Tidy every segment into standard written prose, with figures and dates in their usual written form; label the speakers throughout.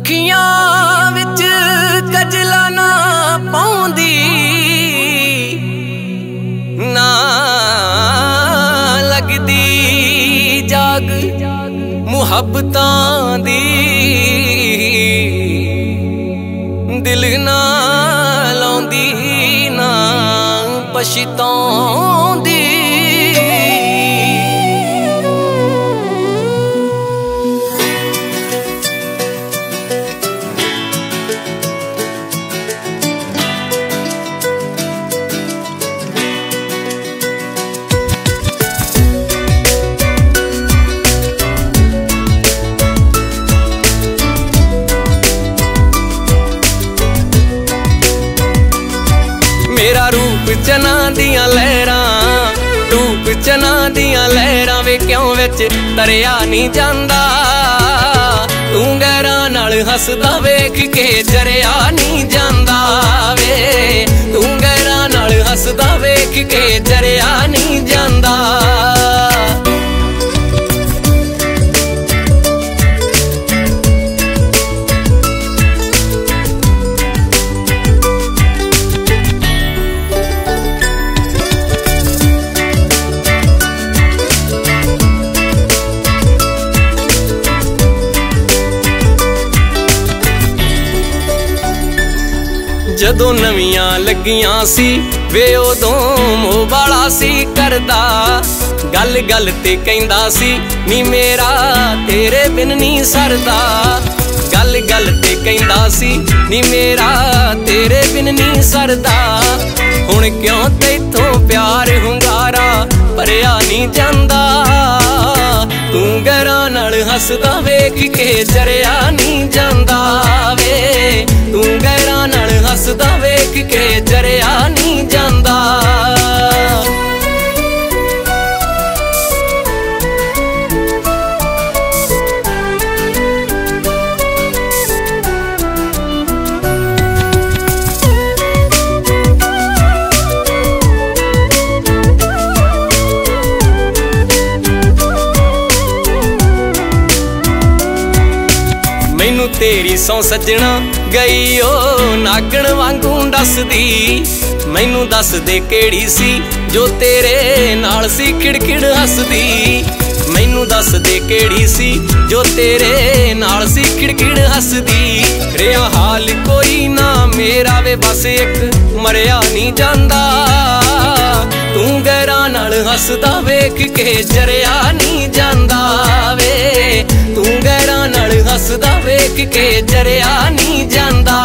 Speaker 1: ਅੱਖੀਆਂ ਵਿੱਚ ਕਜਲਾ ਨਾ ਪਾਉਂਦੀ, ਨਾ ਲੱਗਦੀ ਜਾਗ ਮੁਹੱਬਤਾਂ ਦੀ, ਦਿਲ ਨਾ ਲਾਉਂਦੀ ਨਾ ਪਛਤਾਉਂਦੀ। मेरा रूप चना दियां लहरां, रूप चना दियां लहरां वे क्यों विच तरिया नहीं जांदा। तू गैरां नाल हसदा वेख के जरिया नहीं जांदा वे, तू गैरां नाल हसदा वेख के जरिया नहीं जांदा। जदों नवियां लगियां सी वे उदों मोह वाला सी करदा, गल गल ते कहंदा सी नी मेरा तेरे बिन नहीं सरदा। गल गल ते कहंदा सी नी मेरा तेरे बिन नहीं सरदा। हुण क्यों तैथों प्यार हुंगारा भरिया नहीं जांदा। तू गैरां नाल हसदा वेख के जरिया नहीं जांदा वे, तू गैरां नाल हसदा वेख के जरिया नहीं जांदा। मैनू तेरी सौ सजना गई ओ नागण वांगू दसदी। मैनू दस दे केड़ी सी जो तेरे नाल सी खिड़खिड़ हसदी। मैनू दस दे केड़ी सी जो तेरे नाल सी खिड़खिड़ हसदी। रिया हाल कोई ना मेरा वे बस एक मरिया नहीं जांदा। तू गैरां नाल हसदा वेख के जरिया नहीं जांदा वे, तू गैरां नाल हसदा वेख के जरिया नहीं जांदा।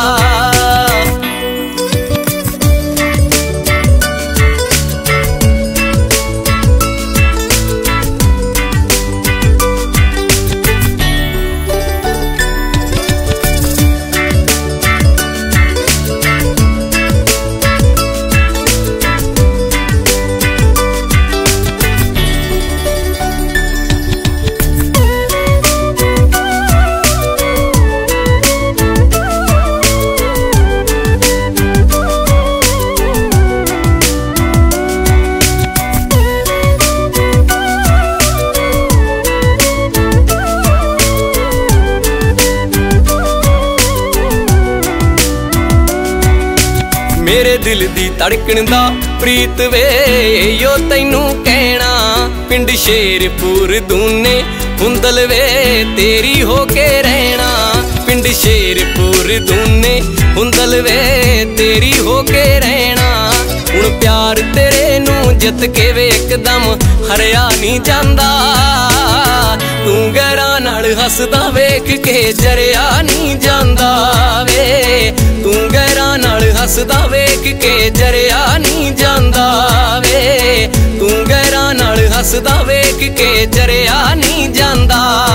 Speaker 1: मेरे दिल दी धड़कन दा प्रीत वे यो तैनू कहना। पिंड शेरपुर दूने हुंदल वे तेरी होके रहना। पिंड शेरपुर दूने हुंदल वे तेरी होके रहना। हुण प्यार तेरे नू जित के वे एकदम हरिया नहीं जांदा। तू गैरां नाल हसदा वेख के जरिया नहीं जांदा वे, तू गैरां नाल हसदा वेख के जरिया नहीं जांदा वे, तू गैरां नाल हसदा वेख के जरिया नहीं जांदा।